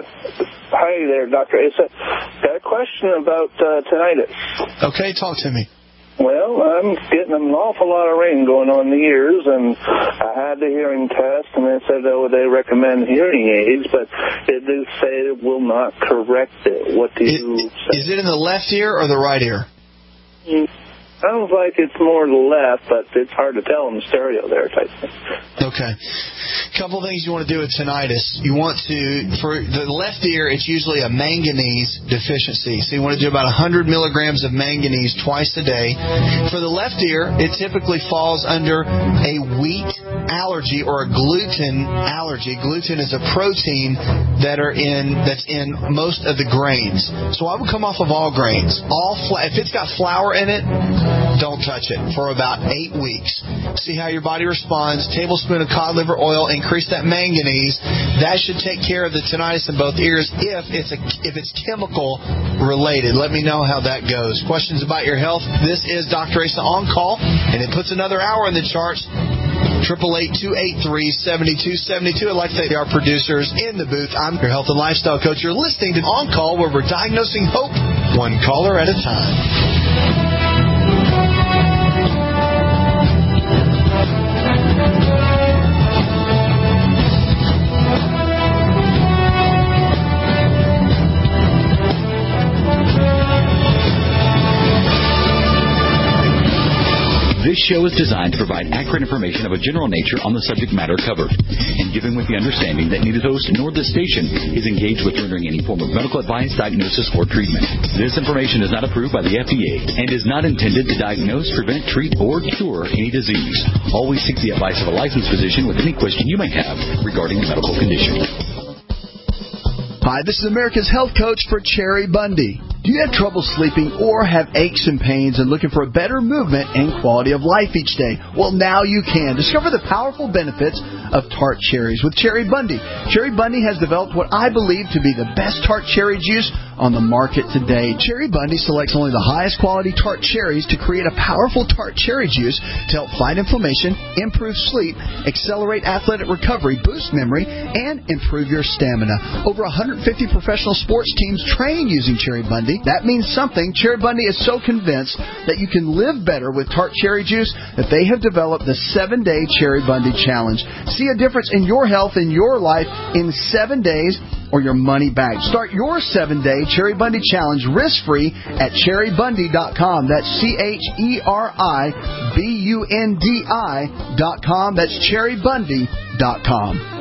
[SPEAKER 5] hi there, Doctor Asa. Got a question about uh, tinnitus.
[SPEAKER 3] Okay, talk to me.
[SPEAKER 5] Well, I'm getting an awful lot of rain going on in the ears, and I had the hearing test, and they said, oh, they recommend hearing aids, but it does say it will not correct it. What do you
[SPEAKER 3] is,
[SPEAKER 5] say?
[SPEAKER 3] Is it in the left ear or the right ear?
[SPEAKER 5] Mm. Sounds like it's more to the left, but it's hard to tell in the stereo there type thing.
[SPEAKER 3] Okay. A couple of things you want to do with tinnitus. You want to, for the left ear, it's usually a manganese deficiency. So you want to do about one hundred milligrams of manganese twice a day. For the left ear, it typically falls under a wheat allergy or a gluten allergy. Gluten is a protein that are in that's in most of the grains. So I would come off of all grains. All fla- if it's got flour in it, don't touch it for about eight weeks. See how your body responds. Tablespoon of cod liver oil, increase that manganese. That should take care of the tinnitus in both ears if it's a, if it's chemical related. Let me know how that goes. Questions about your health? This is Doctor Asa On Call, and it puts another hour in the charts. eight eight eight, two eight three, seven two seven two. I'd like to thank our producers in the booth. I'm your health and lifestyle coach. You're listening to On Call, where we're diagnosing hope one caller at a time.
[SPEAKER 25] This show is designed to provide accurate information of a general nature on the subject matter covered, and given with the understanding that neither the host nor the station is engaged with rendering any form of medical advice, diagnosis, or treatment. This information is not approved by the F D A and is not intended to diagnose, prevent, treat, or cure any disease. Always seek the advice of a licensed physician with any question you may have regarding a medical condition.
[SPEAKER 14] Hi, this is America's health coach for Cherry Bundy. Do you have trouble sleeping or have aches and pains and looking for a better movement and quality of life each day? Well, now you can. Discover the powerful benefits of tart cherries with Cherry Bundy. Cherry Bundy has developed what I believe to be the best tart cherry juice on the market today. Cherry Bundy selects only the highest quality tart cherries to create a powerful tart cherry juice to help fight inflammation, improve sleep, accelerate athletic recovery, boost memory, and improve your stamina. Over one hundred fifty professional sports teams train using Cherry Bundy. That means something. Cherry Bundy is so convinced that you can live better with tart cherry juice that they have developed the seven-day Cherry Bundy Challenge. See a difference in your health and your life in seven days or your money back. Start your seven-day day Cherry Bundy Challenge risk-free at cherry bundy dot com. That's C H E R I B U N D I dot com. That's cherry bundy dot com.